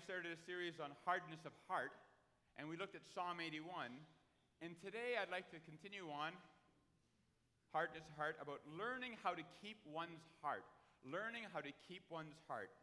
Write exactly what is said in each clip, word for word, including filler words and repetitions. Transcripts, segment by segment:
I started a series on hardness of heart, and we looked at Psalm eighty-one. And today I'd like to continue on hardness of heart, about learning how to keep one's heart. Learning how to keep one's heart.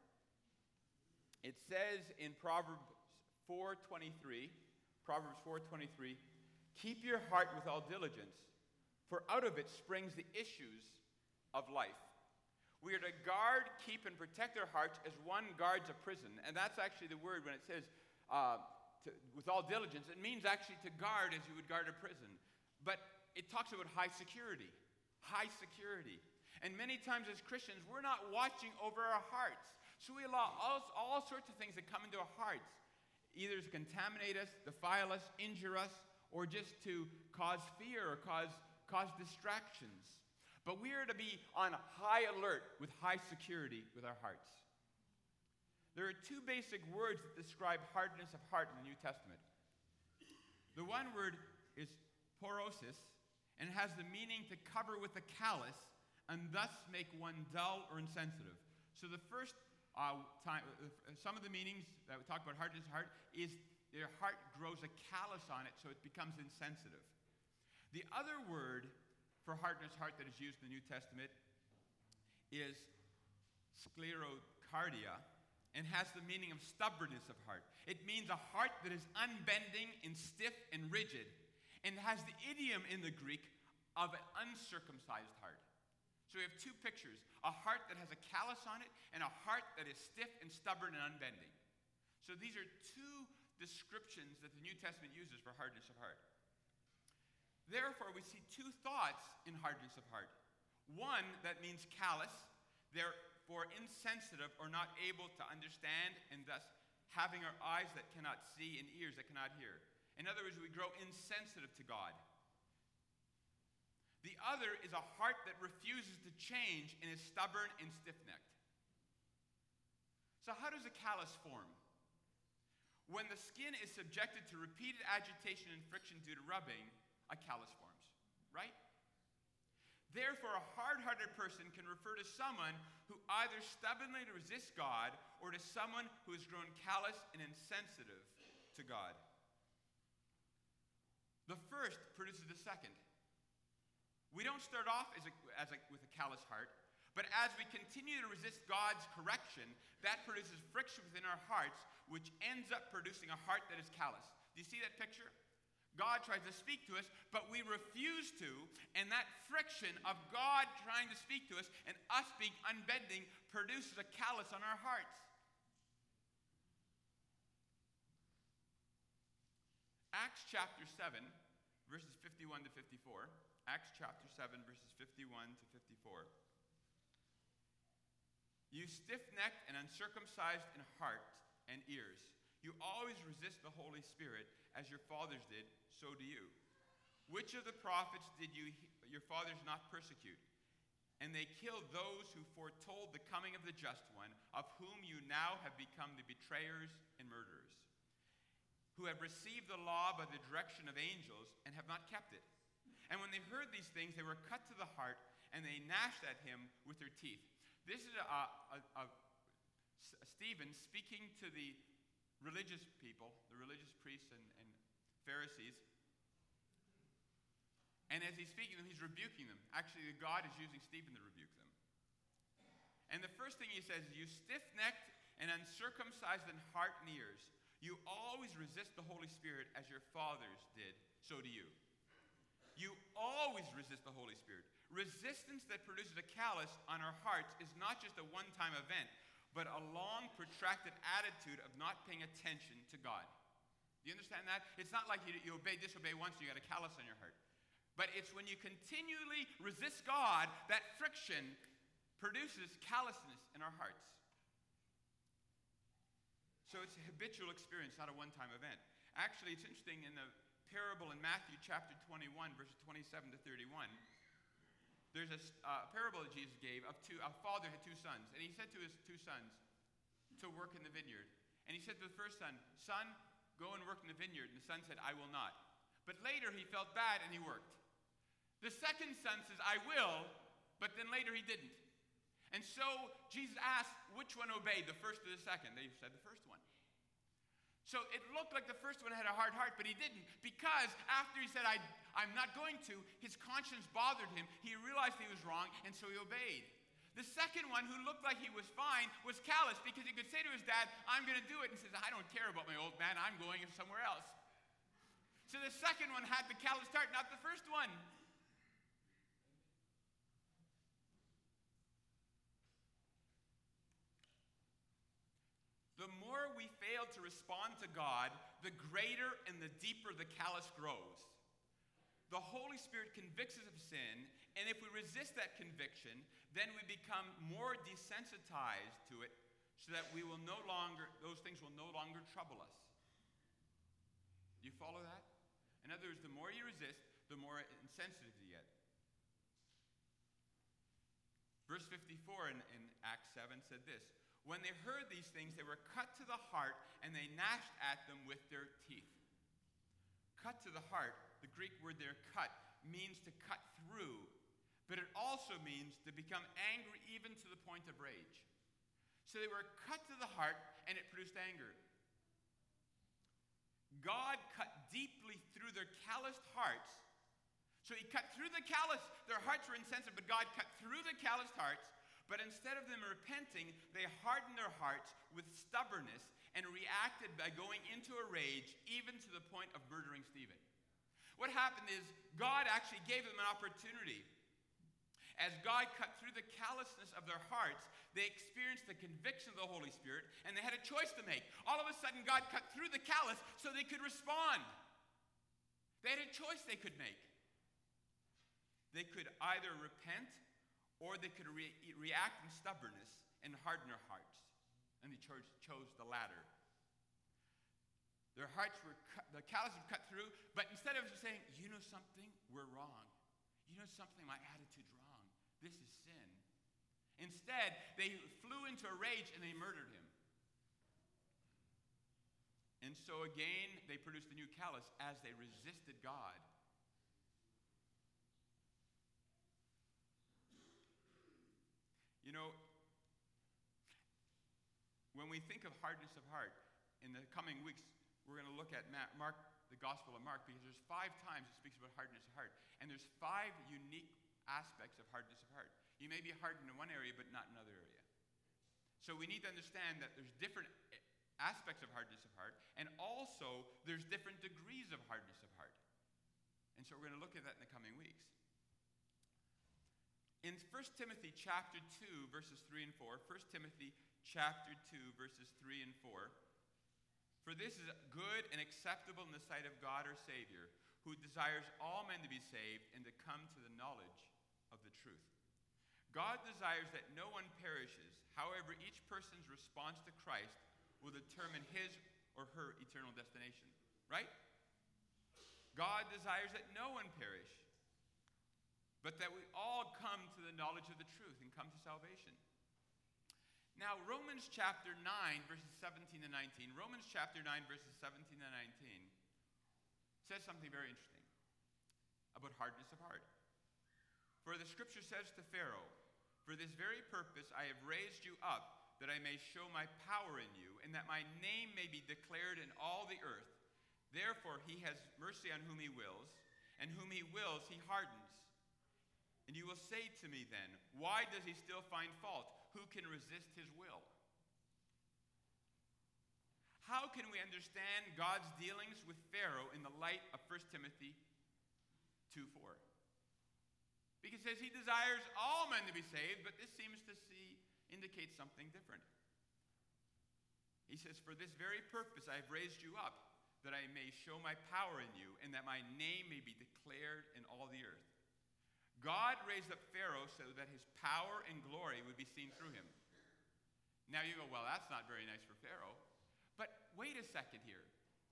It says in Proverbs four twenty-three, Proverbs four twenty-three, keep your heart with all diligence, for out of it springs the issues of life. We are to guard, keep, and protect our hearts as one guards a prison. And that's actually the word when it says uh, to, with all diligence. It means actually to guard as you would guard a prison. But it talks about high security. High security. And many times as Christians, we're not watching over our hearts. So we allow all, all sorts of things that come into our hearts, either to contaminate us, defile us, injure us, or just to cause fear or cause, cause distractions. But we are to be on high alert with high security with our hearts. There are two basic words that describe hardness of heart in the New Testament. The one word is porosis, and has the meaning to cover with a callus and thus make one dull or insensitive. So the first uh, time, uh, some of the meanings that we talk about hardness of heart is their heart grows a callus on it so it becomes insensitive. The other word for hardness of heart that is used in the New Testament is sclerocardia, and has the meaning of stubbornness of heart. It means a heart that is unbending and stiff and rigid, and has the idiom in the Greek of an uncircumcised heart. So we have two pictures, a heart that has a callus on it, and a heart that is stiff and stubborn and unbending. So these are two descriptions that the New Testament uses for hardness of heart. Therefore, we see two thoughts in hardness of heart. One that means callous, therefore insensitive or not able to understand, and thus having our eyes that cannot see and ears that cannot hear. In other words, we grow insensitive to God. The other is a heart that refuses to change and is stubborn and stiff-necked. So how does a callus form? When the skin is subjected to repeated agitation and friction due to rubbing, a callus forms, right? Therefore, a hard-hearted person can refer to someone who either stubbornly resists God or to someone who has grown callous and insensitive to God. The first produces the second. We don't start off as a, as a, with a callous heart, but as we continue to resist God's correction, that produces friction within our hearts, which ends up producing a heart that is callous. Do you see that picture? God tries to speak to us, but we refuse to, and that friction of God trying to speak to us and us being unbending produces a callus on our hearts. Acts chapter seven, verses fifty-one to fifty-four. Acts chapter seven, verses fifty-one to fifty-four. You stiff-necked and uncircumcised in heart and ears, you always resist the Holy Spirit, as your fathers did, so do you. Which of the prophets did you, your fathers not persecute? And they killed those who foretold the coming of the just one, of whom you now have become the betrayers and murderers, who have received the law by the direction of angels and have not kept it. And when they heard these things, they were cut to the heart, and they gnashed at him with their teeth. This is a, a, a, a Stephen speaking to the religious people, the religious priests and, and Pharisees. And as he's speaking to them, he's rebuking them. Actually, God is using Stephen to rebuke them. And the first thing he says is, you stiff-necked and uncircumcised in heart and ears, you always resist the Holy Spirit as your fathers did, so do you. You always resist the Holy Spirit. Resistance that produces a callus on our hearts is not just a one-time event, but a long, protracted attitude of not paying attention to God. Do you understand that? It's not like you, you obey, disobey once, and you got a callus on your heart. But it's when you continually resist God, that friction produces callousness in our hearts. So it's a habitual experience, not a one-time event. Actually, it's interesting in the parable in Matthew chapter twenty-one, verses twenty-seven to thirty-one. There's a uh, parable that Jesus gave of two, a father had two sons, and he said to his two sons to work in the vineyard. And he said to the first son, son, go and work in the vineyard. And the son said, I will not. But later he felt bad and he worked. The second son says, I will, but then later he didn't. And so Jesus asked, which one obeyed, the first or the second? They said the first one. So it looked like the first one had a hard heart, but he didn't, because after he said, I, I'm not going to, his conscience bothered him. He realized he was wrong, and so he obeyed. The second one, who looked like he was fine, was callous, because he could say to his dad, I'm going to do it, and says, I don't care about my old man, I'm going somewhere else. So the second one had the callous heart, not the first one. The more we fail to respond to God, the greater and the deeper the callous grows. The Holy Spirit convicts us of sin, and if we resist that conviction, then we become more desensitized to it, so that we will no longer, those things will no longer trouble us. Do you follow that? In other words, the more you resist, the more insensitive you get. Verse fifty-four in, in Acts seven said this, when they heard these things, they were cut to the heart, and they gnashed at them with their teeth. Cut to the heart, the Greek word there, cut, means to cut through, but it also means to become angry even to the point of rage. So they were cut to the heart, and it produced anger. God cut deeply through their calloused hearts. So he cut through the callous, their hearts were insensitive, but God cut through the calloused hearts. But instead of them repenting, they hardened their hearts with stubbornness and reacted by going into a rage, even to the point of murdering Stephen. What happened is God actually gave them an opportunity. As God cut through the callousness of their hearts, they experienced the conviction of the Holy Spirit, and they had a choice to make. All of a sudden, God cut through the callous so they could respond. They had a choice they could make. They could either repent, or they could re- react in stubbornness and harden their hearts. And they chose, chose the latter. Their hearts were cut, the callous were cut through, but instead of just saying, you know something, we're wrong. You know something, my attitude's wrong. This is sin. Instead, they flew into a rage and they murdered him. And so again, they produced a new callous as they resisted God. You know, when we think of hardness of heart, in the coming weeks, we're going to look at Mark, the Gospel of Mark, because there's five times it speaks about hardness of heart. And there's five unique aspects of hardness of heart. You may be hardened in one area, but not in another area. So we need to understand that there's different aspects of hardness of heart, and also there's different degrees of hardness of heart. And so we're going to look at that in the coming weeks. In First Timothy chapter two, verses three and four, First Timothy chapter two, verses three and four, for this is good and acceptable in the sight of God our Savior, who desires all men to be saved and to come to the knowledge of the truth. God desires that no one perishes. However, each person's response to Christ will determine his or her eternal destination. Right? God desires that no one perish, but that we all come to the knowledge of the truth and come to salvation. Now, Romans chapter nine, verses seventeen and nineteen, Romans chapter nine, verses seventeen and nineteen, says something very interesting about hardness of heart. For the scripture says to Pharaoh, for this very purpose I have raised you up, that I may show my power in you, and that my name may be declared in all the earth. Therefore he has mercy on whom he wills, and whom he wills he hardens. And you will say to me then, why does he still find fault? Who can resist his will? How can we understand God's dealings with Pharaoh in the light of First Timothy two four? Because it says he desires all men to be saved, but this seems to see, indicate something different. He says, for this very purpose I have raised you up, that I may show my power in you, and that my name may be declared in all the earth. God raised up Pharaoh so that his power and glory would be seen through him. Now you go, well, that's not very nice for Pharaoh. But wait a second here.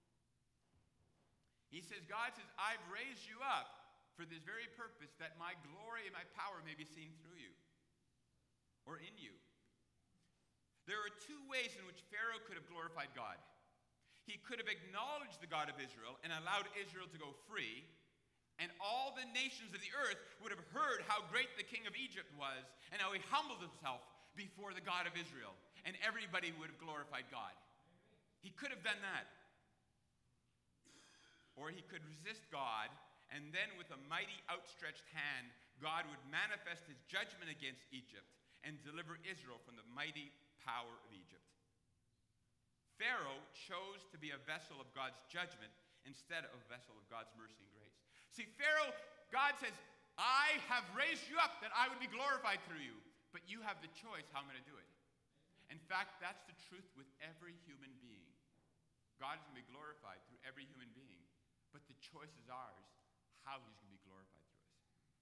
He says, God says, I've raised you up for this very purpose, that my glory and my power may be seen through you, or in you. There are two ways in which Pharaoh could have glorified God. He could have acknowledged the God of Israel and allowed Israel to go free, and all the nations of the earth would have heard how great the king of Egypt was and how he humbled himself before the God of Israel. And everybody would have glorified God. He could have done that. or he could resist God, and then with a mighty outstretched hand, God would manifest his judgment against Egypt and deliver Israel from the mighty power of Egypt. Pharaoh chose to be a vessel of God's judgment instead of a vessel of God's mercy and grace. See, Pharaoh, God says, I have raised you up that I would be glorified through you, but you have the choice how I'm going to do it. In fact, that's the truth with every human being. God is going to be glorified through every human being, but the choice is ours how he's going to be glorified through us.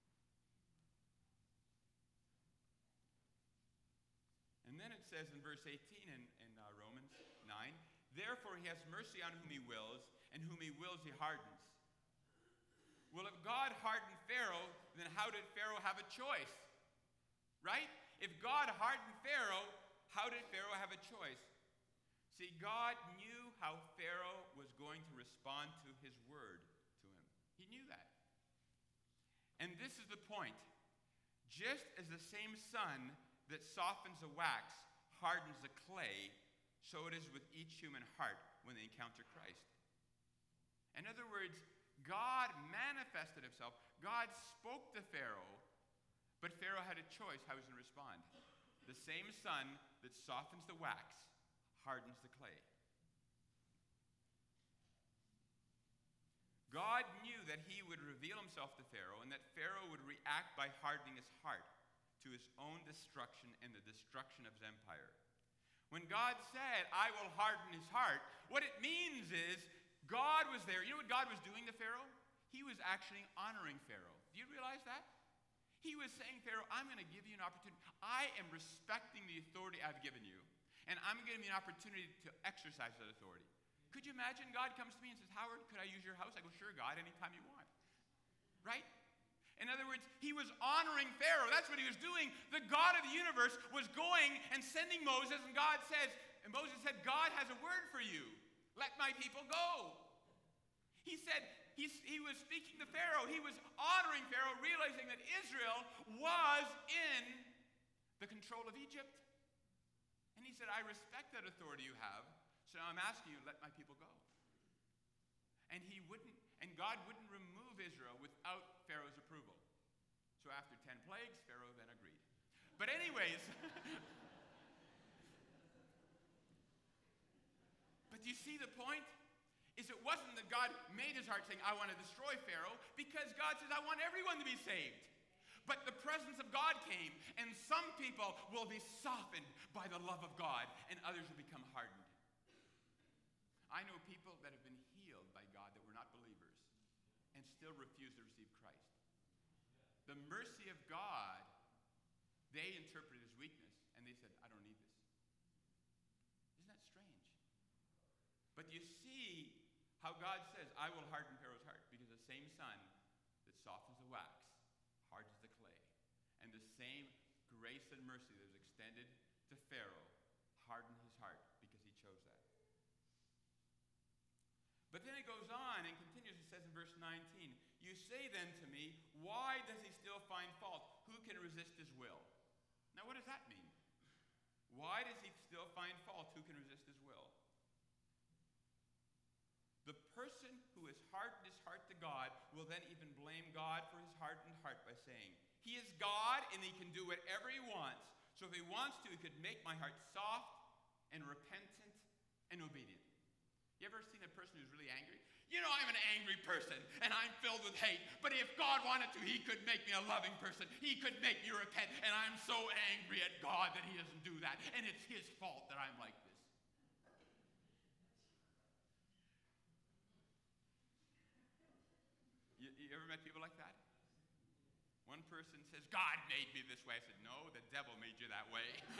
And then it says in verse eighteen in, in uh, Romans nine, therefore he has mercy on whom he wills, and whom he wills he hardens. Well, if God hardened Pharaoh, then how did Pharaoh have a choice? Right? If God hardened Pharaoh, how did Pharaoh have a choice? See, God knew how Pharaoh was going to respond to his word to him. He knew that. And this is the point. Just as the same sun that softens the wax hardens the clay, so it is with each human heart when they encounter Christ. In other words, God manifested himself. God spoke to Pharaoh, but Pharaoh had a choice how he was going to respond. The same sun that softens the wax hardens the clay. God knew that he would reveal himself to Pharaoh and that Pharaoh would react by hardening his heart to his own destruction and the destruction of his empire. When God said, I will harden his heart, what it means is God was there. You know what God was doing to Pharaoh? He was actually honoring Pharaoh. Do you realize that? He was saying, Pharaoh, I'm going to give you an opportunity. I am respecting the authority I've given you, and I'm giving you an opportunity to exercise that authority. Could you imagine God comes to me and says, Howard, could I use your house? I go, sure, God, anytime you want. Right? In other words, he was honoring Pharaoh. That's what he was doing. The God of the universe was going and sending Moses, and God says, and Moses said, God has a word for you. Let my people go. He said, he, he was speaking to Pharaoh. He was honoring Pharaoh, realizing that Israel was in the control of Egypt. And he said, I respect that authority you have, so now I'm asking you, let my people go. And he wouldn't, and God wouldn't remove Israel without Pharaoh's approval. So after ten plagues, Pharaoh then agreed. But anyways, but do you see the point? Is it wasn't that God made his heart saying, I want to destroy Pharaoh, because God says, I want everyone to be saved. But the presence of God came, and some people will be softened by the love of God, and others will become hardened. I know people that have been healed by God that were not believers and still refuse to receive Christ. The mercy of God, they interpreted as weakness, and they said, I don't need this. Isn't that strange? But you see how God says, I will harden Pharaoh's heart, because the same sun that softens the wax hardens the clay. And the same grace and mercy that was extended to Pharaoh hardened his heart because he chose that. But then it goes on and continues. It says in verse nineteen, you say then to me, why does he still find fault? Who can resist his will? Now what does that mean? Why does he still find fault? Who can resist his will? The person who has hardened his heart to God will then even blame God for his hardened heart by saying, he is God and he can do whatever he wants. So if he wants to, he could make my heart soft and repentant and obedient. You ever seen a person who's really angry? You know, I'm an angry person and I'm filled with hate. But if God wanted to, he could make me a loving person. He could make me repent. And I'm so angry at God that he doesn't do that. And it's his fault that I'm like this. You, you ever met people like that? One person says, God made me this way. I said, no, the devil made you that way.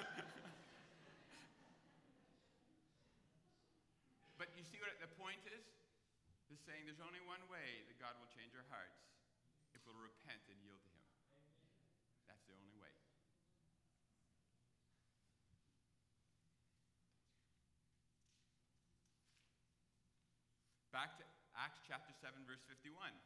But you see what the point is? He's saying there's only one way that God will change our hearts, if we'll repent and yield to him. That's the only way. Back to Acts chapter seven, verse fifty-one.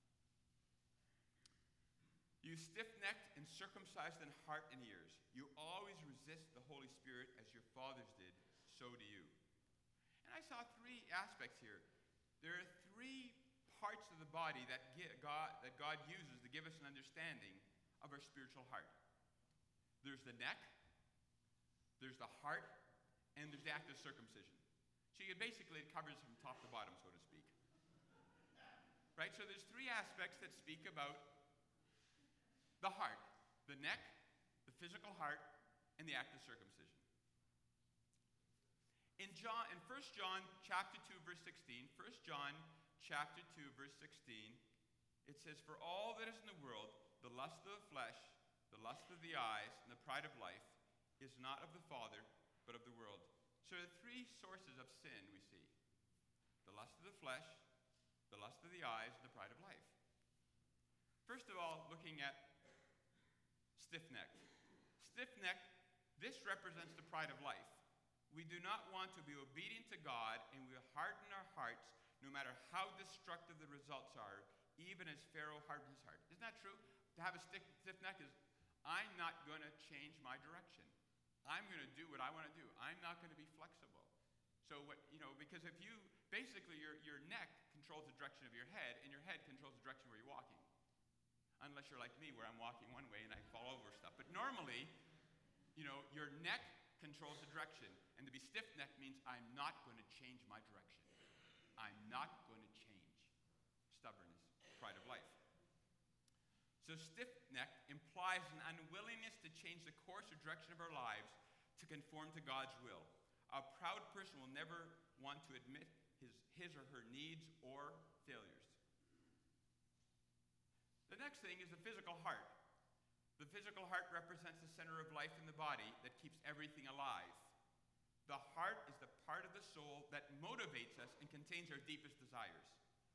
You stiff-necked and circumcised in heart and ears, you always resist the Holy Spirit as your fathers did, so do you. And I saw three aspects here. There are three parts of the body that God, that God uses to give us an understanding of our spiritual heart. There's the neck, there's the heart, and there's the act of circumcision. So you basically, it covers from top to bottom, so to speak. Right? So there's three aspects that speak about the heart: the neck, the physical heart, and the act of circumcision. In John, in First John chapter two, verse sixteen, First John chapter two, verse sixteen, it says, "For all that is in the world, the lust of the flesh, the lust of the eyes, and the pride of life, is not of the Father, but of the world." So there are three sources of sin we see: the lust of the flesh, the lust of the eyes, and the pride of life. First of all, looking at stiff-necked. Stiff-necked, this represents the pride of life. We do not want to be obedient to God, and we harden our hearts no matter how destructive the results are, even as Pharaoh hardened his heart. Isn't that true? To have a stiff, stiff neck is, I'm not going to change my direction. I'm going to do what I want to do. I'm not going to be flexible. So what, you know, because if you, basically your, your neck controls the direction of your head, and your head controls the direction where you're walking. Unless you're like me, where I'm walking one way and I fall over stuff. But normally, you know, your neck controls the direction. And to be stiff-necked means I'm not going to change my direction. I'm not going to change. Stubbornness, pride of life. So stiff-necked implies an unwillingness to change the course or direction of our lives to conform to God's will. A proud person will never want to admit his, his or her needs or failures. The next thing is the physical heart. The physical heart represents the center of life in the body that keeps everything alive. The heart is the part of the soul that motivates us and contains our deepest desires.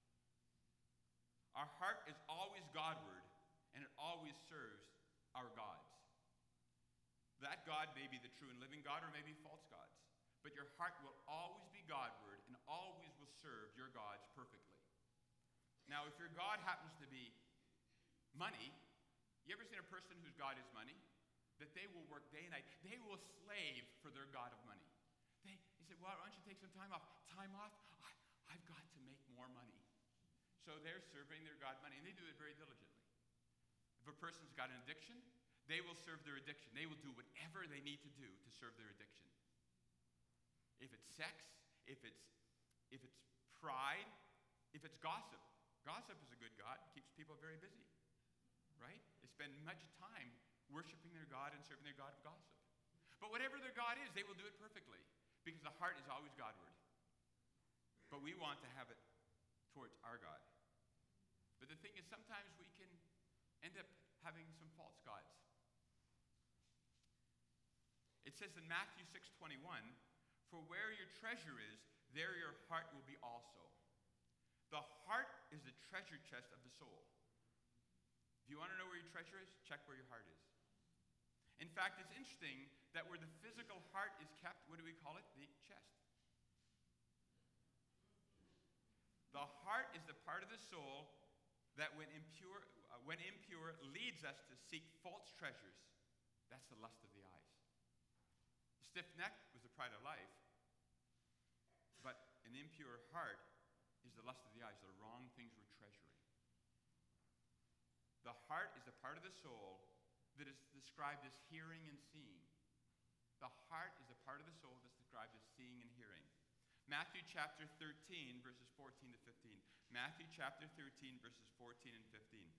Our heart is always Godward, and it always serves our gods. That God may be the true and living God, or may be false gods. But your heart will always be Godward and always will serve your gods perfectly. Now, if your God happens to be money, you ever seen a person whose God is money? That they will work day and night. They will slave for their God of money. They, he said, well, why don't you take some time off? Time off? I, I've got to make more money. So they're serving their God money, and they do it very diligently. If a person's got an addiction, they will serve their addiction. They will do whatever they need to do to serve their addiction. If it's sex, if it's, if it's pride, if it's gossip. Gossip is a good God. It keeps people very busy, right? They spend much time worshiping their God and serving their God of gossip. But whatever their God is, they will do it perfectly, because the heart is always Godward. But we want to have it towards our God. But the thing is, sometimes we can end up having some false gods. It says in Matthew six twenty-one, "For where your treasure is, there your heart will be also." The heart is the treasure chest of the soul. If you want to know where your treasure is, check where your heart is. In fact, it's interesting that where the physical heart is kept, what do we call it? The chest. The heart is the part of the soul that when impure, uh, when impure leads us to seek false treasures. That's the lust of the eyes. The stiff neck was the pride of life, but an impure heart is the lust of the eyes, the wrong things we're treasuring. The heart is the part of the soul that is described as hearing and seeing. The heart is the part of the soul that's described as seeing and hearing. Matthew chapter thirteen, verses fourteen to fifteen. Matthew chapter thirteen, verses fourteen and fifteen.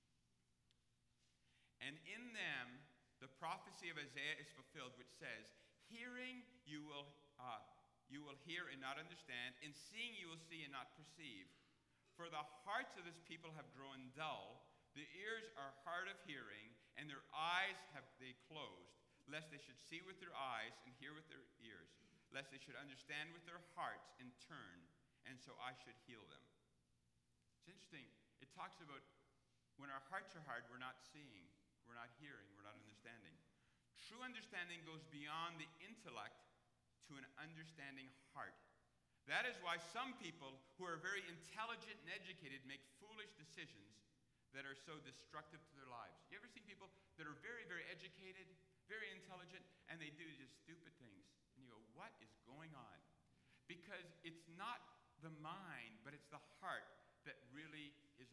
"And in them the prophecy of Isaiah is fulfilled, which says, Hearing you will uh, you will hear and not understand, and seeing you will see and not perceive. For the hearts of this people have grown dull, the ears are hard of hearing, and their eyes have they closed, lest they should see with their eyes and hear with their ears, lest they should understand with their hearts and turn, and so I should heal them." It's interesting. It talks about when our hearts are hard, we're not seeing, we're not hearing, we're not understanding. True understanding goes beyond the intellect to an understanding heart. That is why some people who are very intelligent and educated make foolish decisions that are so destructive to their lives. You ever seen people that are very, very educated, very intelligent, and they do just stupid things? And you go, what is going on? Because it's not the mind, but it's the heart that really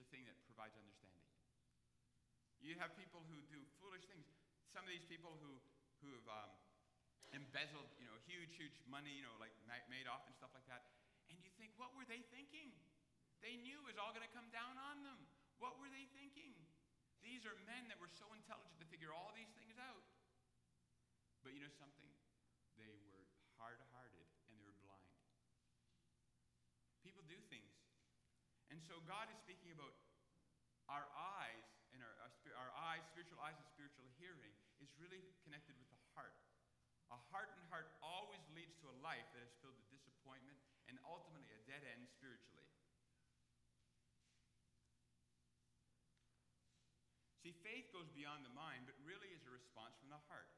thing that provides understanding. You have people who do foolish things. Some of these people who, who have um, embezzled, you know, huge, huge money, you know, like Madoff and stuff like that. And you think, what were they thinking? They knew it was all going to come down on them. What were they thinking? These are men that were so intelligent to figure all these things out. But you know something? They were hard-hearted and they were blind. People do things. And so God is speaking about our eyes and our, our, our eyes, spiritual eyes and spiritual hearing is really connected with the heart. A hardened heart always leads to a life that is filled with disappointment and ultimately a dead end spiritually. See, faith goes beyond the mind, but really is a response from the heart.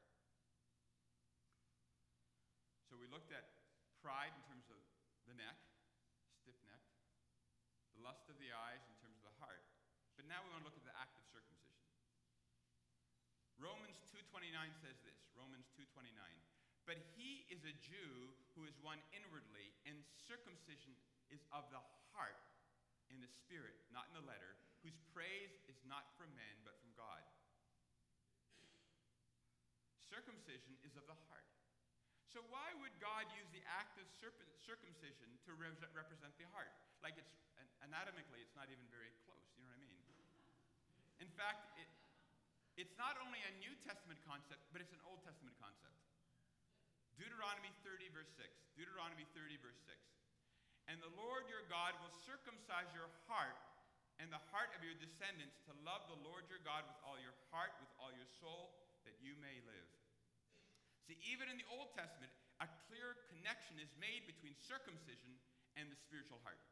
So we looked at pride in terms of the neck, stiff-necked, the lust of the eyes in terms of the heart. But now we want to look at the act of circumcision. Romans two twenty-nine says this, Romans two twenty-nine. But he is a Jew who is one inwardly, and circumcision is of the heart, in the spirit, not in the letter, whose praise is not from men, but from God. Circumcision is of the heart. So why would God use the act of circumcision to re- represent the heart? Like it's anatomically, it's not even very close. You know what I mean? In fact, it, it's not only a New Testament concept, but it's an Old Testament concept. Deuteronomy thirty, verse six. Deuteronomy thirty, verse six. And the Lord your God will circumcise your heart and the heart of your descendants to love the Lord your God with all your heart, with all your soul, that you may live. See, even in the Old Testament, a clear connection is made between circumcision and the spiritual heart.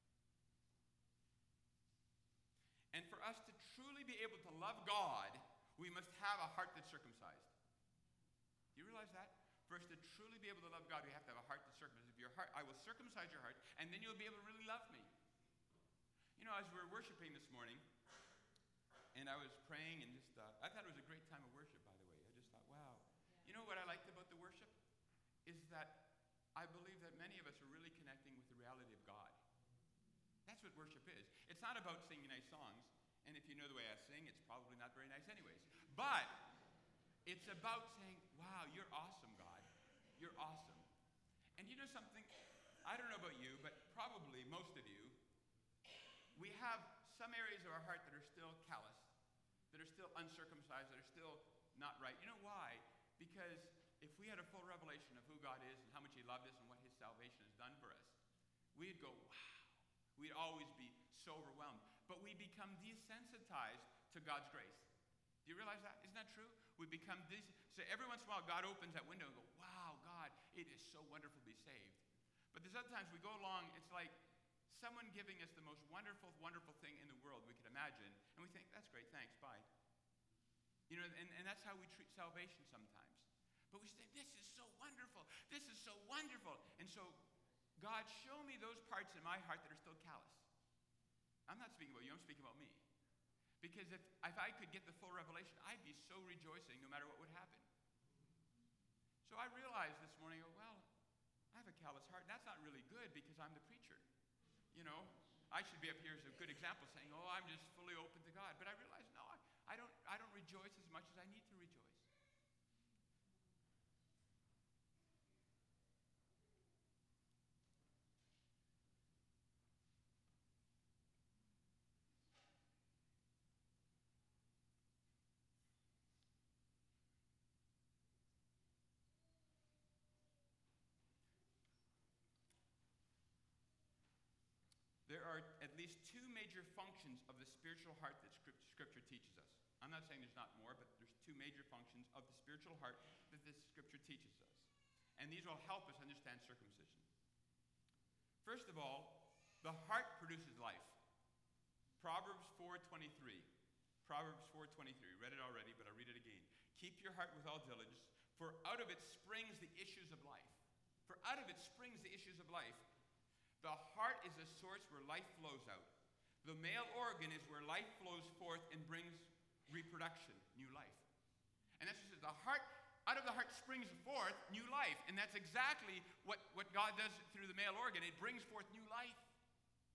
And for us to truly be able to love God, we must have a heart that's circumcised. Do you realize that? For us to truly be able to love God, we have to have a heart that's circumcised. If your heart, I will circumcise your heart, and then you'll be able to really love me. You know, as we were worshiping this morning, and I was praying, and just uh, I thought it was a great time of worship, by the way. I just thought, wow. You know what I liked about the worship? Is that I believe that many of us are really connecting with the reality of God. That's what worship is. It's not about singing nice songs, and if you know the way I sing, it's probably not very nice anyways. But it's about saying, wow, you're awesome, God. You're awesome. And you know something? I don't know about you, but probably most of you, we have some areas of our heart that are still callous, that are still uncircumcised, that are still not right. You know why? Because if we had a full revelation of who God is and how much he loved us and what his salvation has done for us, we'd go, wow. We'd always be so overwhelmed. But we become desensitized to God's grace. Do you realize that? Isn't that true? We become des- so every once in a while God opens that window and go, wow, God, it is so wonderful to be saved. But there's other times we go along, it's like someone giving us the most wonderful, wonderful thing in the world we could imagine, and we think, that's great, thanks, bye. You know, and, and that's how we treat salvation sometimes. But we say, this is so wonderful, this is so wonderful. And so, God, show me those parts in my heart that are still callous. I'm not speaking about you, I'm speaking about me. Because if, if I could get the full revelation, I'd be so rejoicing no matter what would happen. So I realized this morning, oh, well, I have a callous heart. That's not really good because I'm the preacher. You know, I should be up here as a good example saying, oh, I'm just fully open to God. But I realized, no, I, I, don't, I don't rejoice as much as I need to rejoice. There are at least two major functions of the spiritual heart that Scripture teaches us. I'm not saying there's not more, but there's two major functions of the spiritual heart that this Scripture teaches us. And these will help us understand circumcision. First of all, the heart produces life. Proverbs four twenty-three. Proverbs four twenty-three. Read it already, but I'll read it again. Keep your heart with all diligence, for out of it springs the issues of life. For out of it springs the issues of life. The heart is a source where life flows out. The male organ is where life flows forth and brings reproduction, new life. And that's just the heart, out of the heart springs forth new life. And that's exactly what, what God does through the male organ. It brings forth new life.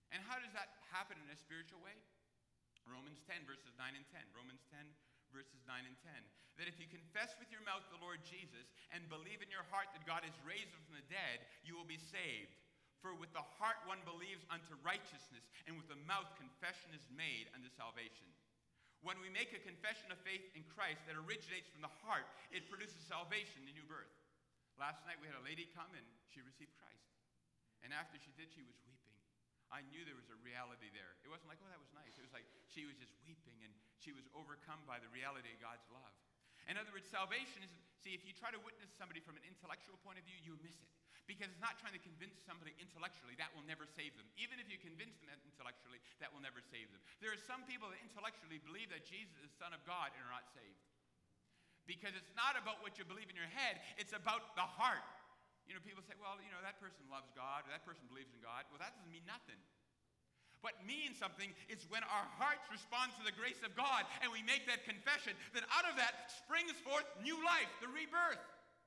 And how does that happen in a spiritual way? Romans ten, verses nine and ten. Romans ten, verses nine and ten. That if you confess with your mouth the Lord Jesus and believe in your heart that God has raised him from the dead, you will be saved. For with the heart one believes unto righteousness, and with the mouth confession is made unto salvation. When we make a confession of faith in Christ that originates from the heart, it produces salvation, the new birth. Last night we had a lady come and she received Christ. And after she did, she was weeping. I knew there was a reality there. It wasn't like, oh, that was nice. It was like she was just weeping and she was overcome by the reality of God's love. In other words, salvation is, see, if you try to witness somebody from an intellectual point of view, you miss it. Because it's not trying to convince somebody intellectually. That will never save them. Even if you convince them intellectually, that will never save them. There are some people that intellectually believe that Jesus is the Son of God and are not saved. Because it's not about what you believe in your head, it's about the heart. You know, people say, well, you know, that person loves God, or that person believes in God. Well, that doesn't mean nothing. What means something is when our hearts respond to the grace of God and we make that confession, then out of that springs forth new life, the rebirth.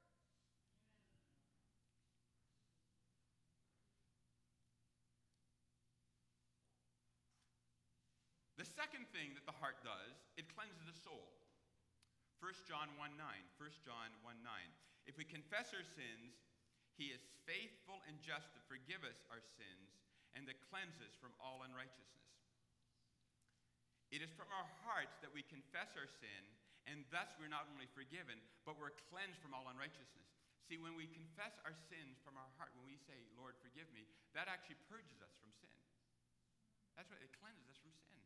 The second thing that the heart does, it cleanses the soul. First John one nine. First John one nine. If we confess our sins, he is faithful and just to forgive us our sins and to cleanse us from all unrighteousness. It is from our hearts that we confess our sin, and thus we're not only forgiven, but we're cleansed from all unrighteousness. See, when we confess our sins from our heart, when we say, Lord, forgive me, that actually purges us from sin. That's right, it cleanses us from sin.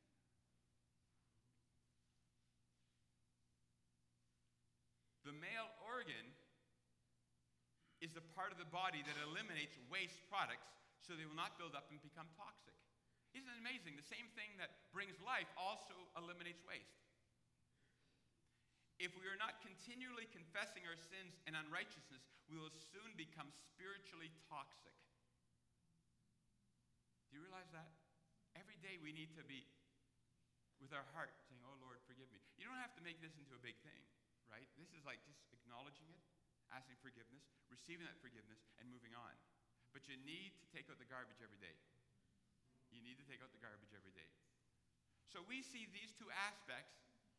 The male organ is the part of the body that eliminates waste products so they will not build up and become toxic. Isn't it amazing? The same thing that brings life also eliminates waste. If we are not continually confessing our sins and unrighteousness, we will soon become spiritually toxic. Do you realize that? Every day we need to be with our heart saying, oh Lord, forgive me. You don't have to make this into a big thing, right? This is like just acknowledging it, asking forgiveness, receiving that forgiveness, and moving on. But you need to take out the garbage every day. You need to take out the garbage every day. So we see these two aspects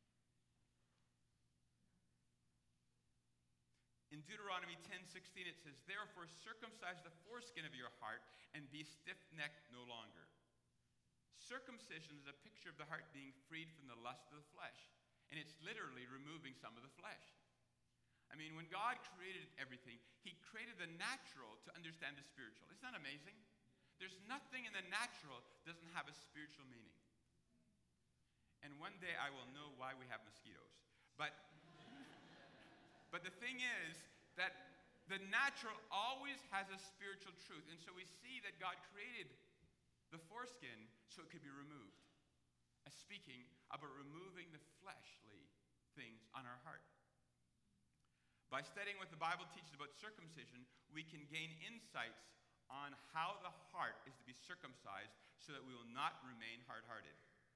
in Deuteronomy ten sixteen. It says, therefore circumcise the foreskin of your heart and be stiff-necked no longer. Circumcision is a picture of the heart being freed from the lust of the flesh. And it's literally removing some of the flesh. I mean, when God created everything, he created the natural to understand the spiritual. Isn't that amazing? There's nothing in the natural that doesn't have a spiritual meaning. And one day I will know why we have mosquitoes. But, but the thing is that the natural always has a spiritual truth. And so we see that God created the foreskin so it could be removed. As speaking about removing the fleshly things on our heart. By studying what the Bible teaches about circumcision, we can gain insights on how the heart is to be circumcised so that we will not remain hard-hearted.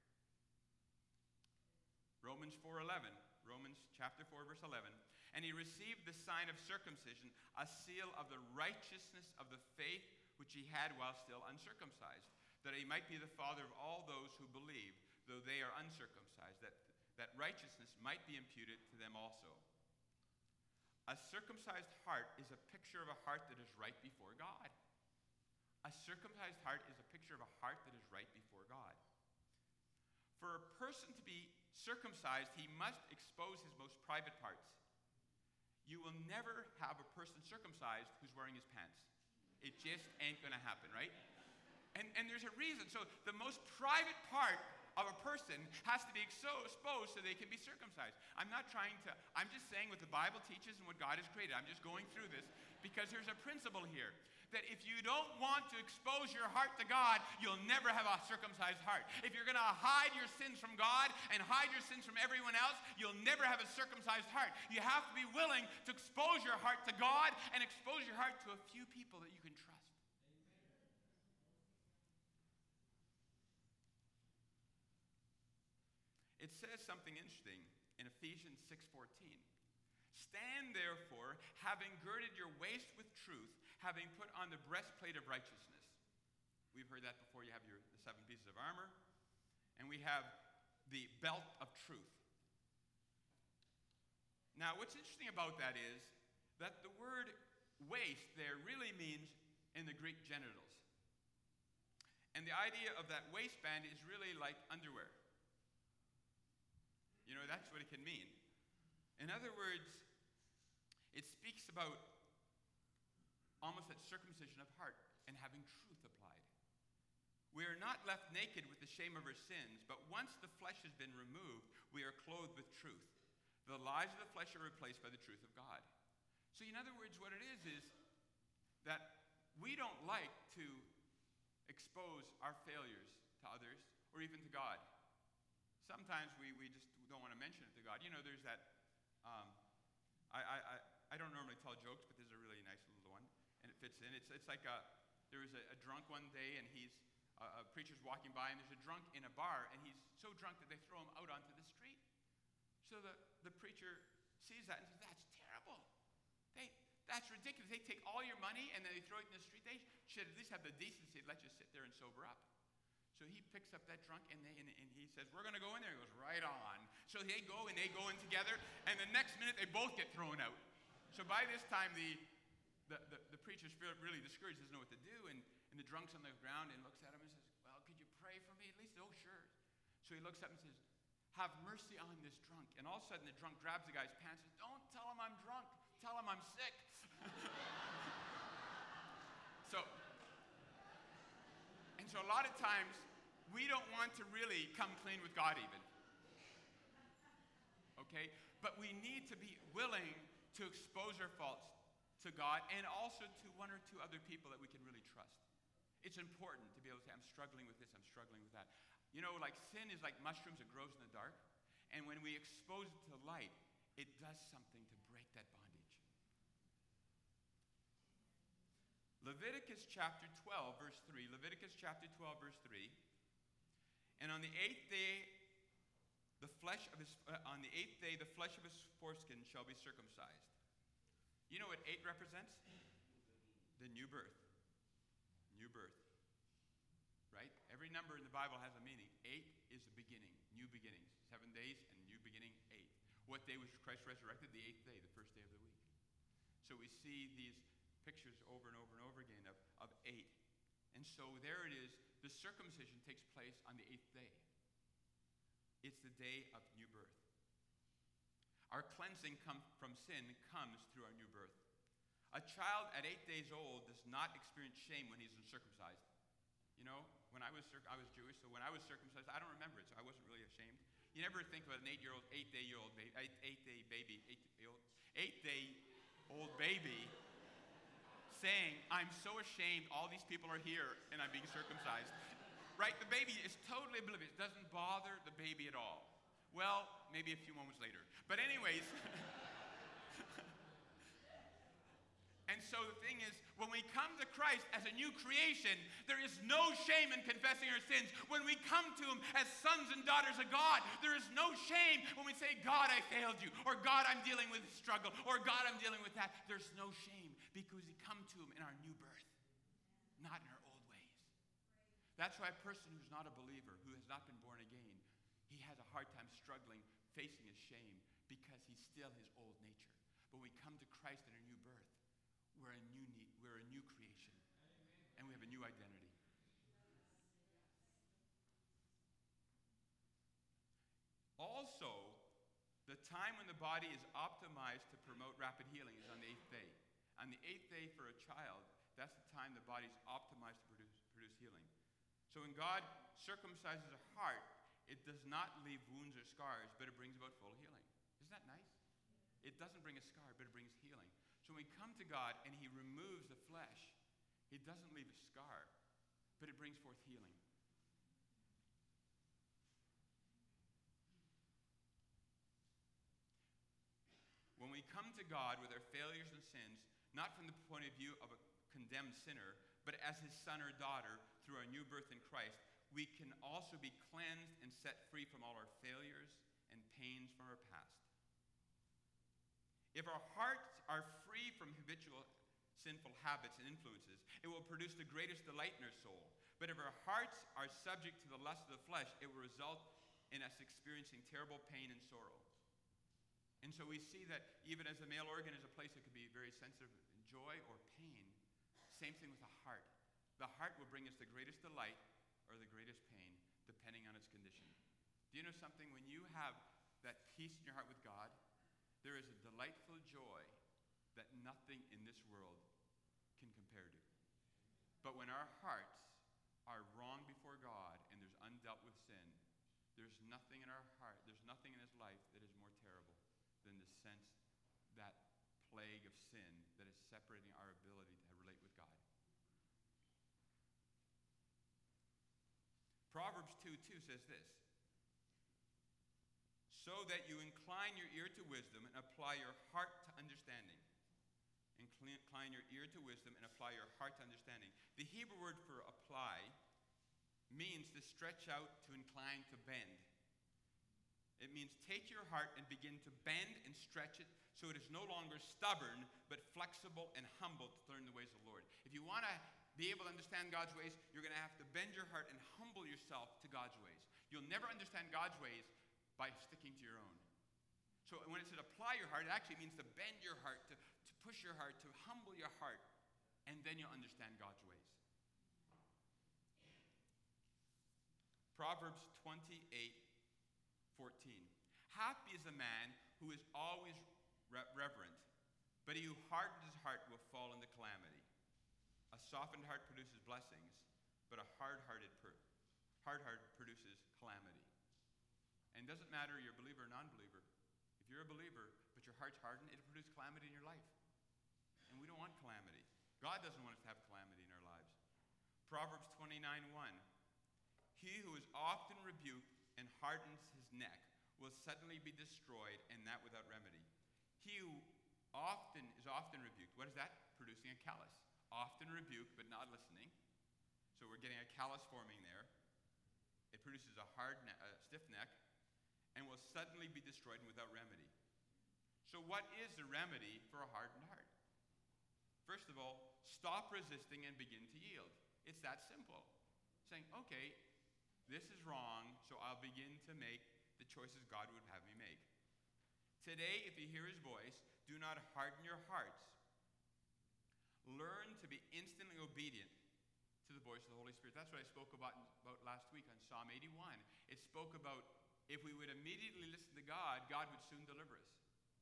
Romans four eleven, Romans chapter four, verse eleven. And he received the sign of circumcision, a seal of the righteousness of the faith which he had while still uncircumcised, that he might be the father of all those who believe, though they are uncircumcised, that, that righteousness might be imputed to them also. A circumcised heart is a picture of a heart that is right before God. A circumcised heart is a picture of a heart that is right before God. For a person to be circumcised, he must expose his most private parts. You will never have a person circumcised who's wearing his pants. It just ain't going to happen, right? And, and there's a reason. So the most private part of a person has to be exposed so they can be circumcised. I'm not trying to, I'm just saying what the Bible teaches and what God has created. I'm just going through this because there's a principle here. That if you don't want to expose your heart to God, you'll never have a circumcised heart. If you're going to hide your sins from God and hide your sins from everyone else, you'll never have a circumcised heart. You have to be willing to expose your heart to God and expose your heart to a few people that you can trust. It says something interesting in Ephesians six fourteen. Stand therefore, having girded your waist with truth, having put on the breastplate of righteousness. We've heard heard that before. You have your the seven pieces of armor. And we have the belt of truth. Now, what's interesting about that is that the word waist there really means in the Greek genitals. And the idea of that waistband is really like underwear. You know, that's what it can mean. In other words, it speaks about almost that circumcision of heart and having truth applied. We are not left naked with the shame of our sins, but once the flesh has been removed, we are clothed with truth. The lies of the flesh are replaced by the truth of God. So in other words, what it is is that we don't like to expose our failures to others or even to God. Sometimes we, we just don't want to mention it to God. You know, there's that, um, I, I, I, I don't normally tell jokes, but this is a really nice little one, and it fits in. It's, it's like a, there was a, a drunk one day, and he's, uh, a preacher's walking by, and there's a drunk in a bar, and he's so drunk that they throw him out onto the street. So the, the preacher sees that and says, that's terrible. They, that's ridiculous. They take all your money and then they throw it in the street. They should at least have the decency to let you sit there and sober up. So he picks up that drunk and, they, and, and he says, we're going to go in there. He goes, right on. So they go and they go in together, and the next minute they both get thrown out. So by this time the, the, the, the preacher's really discouraged, doesn't know what to do, and, and the drunk's on the ground and looks at him and says, well, could you pray for me at least? Oh, sure. So he looks up and says, have mercy on this drunk. And all of a sudden the drunk grabs the guy's pants and says, don't tell him I'm drunk. Tell him I'm sick. so, and so a lot of times we don't want to really come clean with God even. Okay? But we need to be willing to expose our faults to God and also to one or two other people that we can really trust. It's important to be able to say, I'm struggling with this, I'm struggling with that. You know, like sin is like mushrooms, it grows in the dark. And when we expose it to light, it does something to break that bondage. Leviticus chapter twelve, verse three. Leviticus chapter twelve, verse three. And on the eighth day, the flesh of his, uh, on the eighth day, the flesh of his foreskin shall be circumcised. You know what eight represents? The new birth. New birth. Right? Every number in the Bible has a meaning. Eight is the beginning, new beginnings. Seven days and new beginning, eight. What day was Christ resurrected? The eighth day, the first day of the week. So we see these pictures over and over and over again of, of eight. And so there it is. The circumcision takes place on the eighth day. It's the day of new birth. Our cleansing come from sin comes through our new birth. A child at eight days old does not experience shame when he's uncircumcised. You know, when I was I was Jewish, so when I was circumcised, I don't remember it, so I wasn't really ashamed. You never think about an eight-year-old, eight-day-old baby, eight, eight-day baby, eight-day-old, eight-day-old baby saying, "I'm so ashamed. All these people are here, and I'm being circumcised." Right? The baby is totally oblivious. Doesn't bother the baby at all. Well, maybe a few moments later. But anyways. And so the thing is, when we come to Christ as a new creation, there is no shame in confessing our sins. When we come to him as sons and daughters of God, there is no shame when we say, God, I failed you, or God, I'm dealing with a struggle, or God, I'm dealing with that. There's no shame because we come to him in our new birth, not in our old ways. That's why a person who's not a believer, who has not been born again, he has a hard time struggling, facing his shame, because he's still his old nature. But when we come to Christ in our new birth, We're a new need, we're a new creation. And we have a new identity. Also, the time when the body is optimized to promote rapid healing is on the eighth day. On the eighth day for a child, that's the time the body's optimized to produce, produce healing. So when God circumcises a heart, it does not leave wounds or scars, but it brings about full healing. Isn't that nice? It doesn't bring a scar, but it brings healing. So when we come to God and he removes the flesh, he doesn't leave a scar, but it brings forth healing. When we come to God with our failures and sins, not from the point of view of a condemned sinner, but as his son or daughter through our new birth in Christ, we can also be cleansed and set free from all our failures and pains from our past. If our hearts are free from habitual sinful habits and influences, it will produce the greatest delight in our soul. But if our hearts are subject to the lust of the flesh, it will result in us experiencing terrible pain and sorrow. And so we see that even as the male organ is a place that could be very sensitive in joy or pain, same thing with the heart. The heart will bring us the greatest delight or the greatest pain, depending on its condition. Do you know something? When you have that peace in your heart with God, there is a delightful joy that nothing in this world can compare to. But when our hearts are wrong before God and there's undealt with sin, there's nothing in our heart, there's nothing in his life that is more terrible than the sense, that plague of sin that is separating our ability to relate with God. Proverbs two two says this, so that you incline your ear to wisdom and apply your heart to understanding. Incline your ear to wisdom and apply your heart to understanding. The Hebrew word for apply means to stretch out, to incline, to bend. It means take your heart and begin to bend and stretch it so it is no longer stubborn, but flexible and humble to learn the ways of the Lord. If you want to be able to understand God's ways, you're going to have to bend your heart and humble yourself to God's ways. You'll never understand God's ways by sticking to your own. So when it says apply your heart, it actually means to bend your heart, to, to push your heart, to humble your heart, and then you'll understand God's ways. Proverbs twenty-eight fourteen. Happy is the man who is always re- reverent, but he who hardens his heart will fall into calamity. A softened heart produces blessings, but a hard-hearted per- hard heart produces calamity. And it doesn't matter you're a believer or non-believer. If you're a believer, but your heart's hardened, it'll produce calamity in your life. And we don't want calamity. God doesn't want us to have calamity in our lives. Proverbs twenty-nine one. He who is often rebuked and hardens his neck will suddenly be destroyed, and that without remedy. He who often is often rebuked, what is that? Producing a callus. Often rebuked, but not listening. So we're getting a callus forming there. It produces a hard, ne- a stiff neck, and will suddenly be destroyed and without remedy. So what is the remedy for a hardened heart? First of all, stop resisting and begin to yield. It's that simple. Saying, okay, this is wrong, so I'll begin to make the choices God would have me make. Today, if you hear his voice, do not harden your hearts. Learn to be instantly obedient to the voice of the Holy Spirit. That's what I spoke about, about last week on Psalm eighty-one. It spoke about if we would immediately listen to God, God would soon deliver us.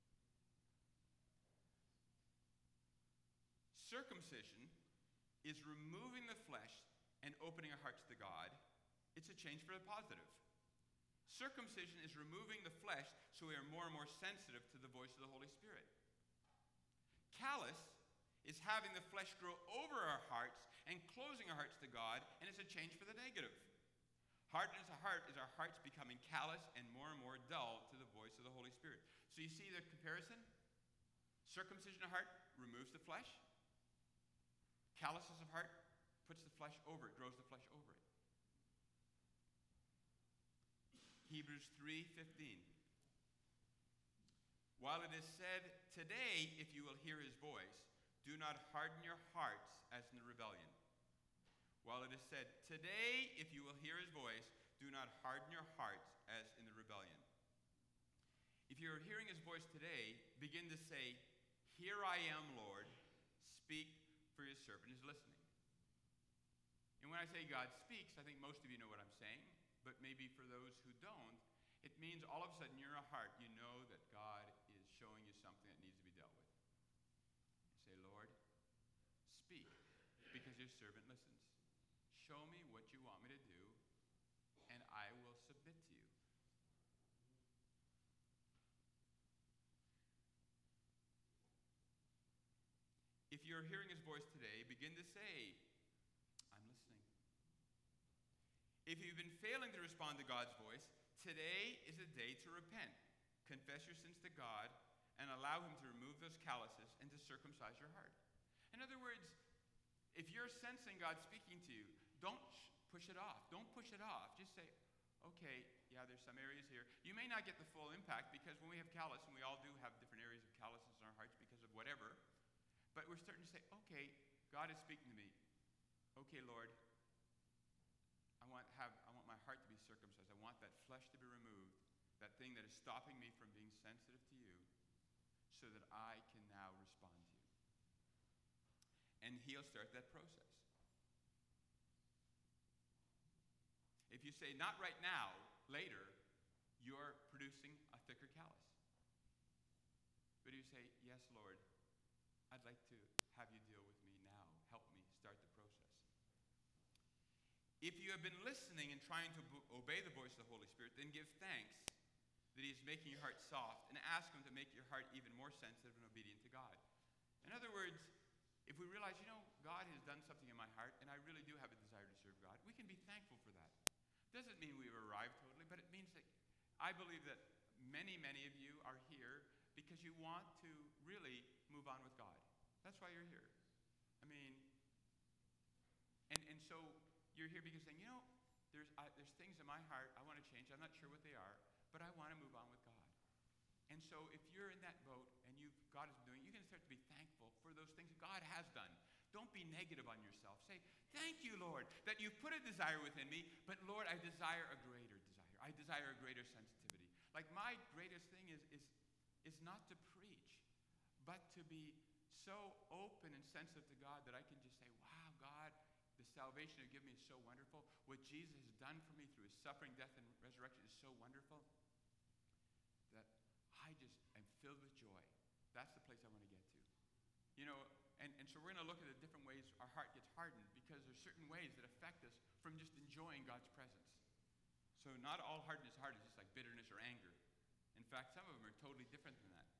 Circumcision is removing the flesh and opening our hearts to God. It's a change for the positive. Circumcision is removing the flesh so we are more and more sensitive to the voice of the Holy Spirit. Callous is having the flesh grow over our hearts and closing our hearts to God, and it's a change for the negative. Hardness of heart is our hearts becoming callous and more and more dull to the voice of the Holy Spirit. So you see the comparison? Circumcision of heart removes the flesh. Callousness of heart puts the flesh over it, grows the flesh over it. Hebrews three fifteen. While it is said, today, if you will hear his voice, do not harden your hearts as in the rebellion. While it is said, today, if you will hear his voice, do not harden your hearts as in the rebellion. If you're hearing his voice today, begin to say, here I am, Lord, speak, for his servant is listening. And when I say God speaks, I think most of you know what I'm saying, but maybe for those who don't, it means all of a sudden you're in a heart, you know that God is showing you something that needs to be dealt with. You say, Lord, speak, because your servant listens. Show me what you want me to do, and I will submit to you. If you're hearing his voice today, begin to say, I'm listening. If you've been failing to respond to God's voice, today is a day to repent. Confess your sins to God and allow him to remove those calluses and to circumcise your heart. In other words, if you're sensing God speaking to you, don't sh- push it off. Don't push it off. Just say, okay, yeah, there's some areas here. You may not get the full impact because when we have callus, and we all do have different areas of calluses in our hearts because of whatever, but we're starting to say, okay, God is speaking to me. Okay, Lord, flesh to be removed, that thing that is stopping me from being sensitive to you, so that I can now respond to you. And he'll start that process. If you say, not right now, later, you're producing a thicker callus. But if you say, yes, Lord, I'd like to have you deal with me now. Help me start the process. If you have been listening and trying to bo- obey the voice of the Holy Spirit, then give thanks that he is making your heart soft, and ask him to make your heart even more sensitive and obedient to God. In other words, if we realize, you know, God has done something in my heart, and I really do have a desire to serve God, we can be thankful for that. Doesn't mean we've arrived totally, but it means that I believe that many, many of you are here because you want to really move on with God. That's why you're here. I mean, and, and so you're here because saying, you know, there's, uh, there's things in my heart I want to change. I'm not sure what they are, but I want to move on with God. And so if you're in that boat and you've, God is doing, you can start to be thankful for those things that God has done. Don't be negative on yourself. Say, thank you, Lord, that you've put a desire within me, but Lord, I desire a greater desire. I desire a greater sensitivity. Like my greatest thing is, is, is not to preach, but to be so open and sensitive to God that I can just say, wow, God, the salvation you give me is so wonderful. What Jesus has done for me through his suffering, death, and resurrection is so wonderful that I just am filled with joy. That's the place I want to get to. You know, and, and so we're going to look at the different ways our heart gets hardened, because there's certain ways that affect us from just enjoying God's presence. So not all hardness heart is just like bitterness or anger. In fact, some of them are totally different than that.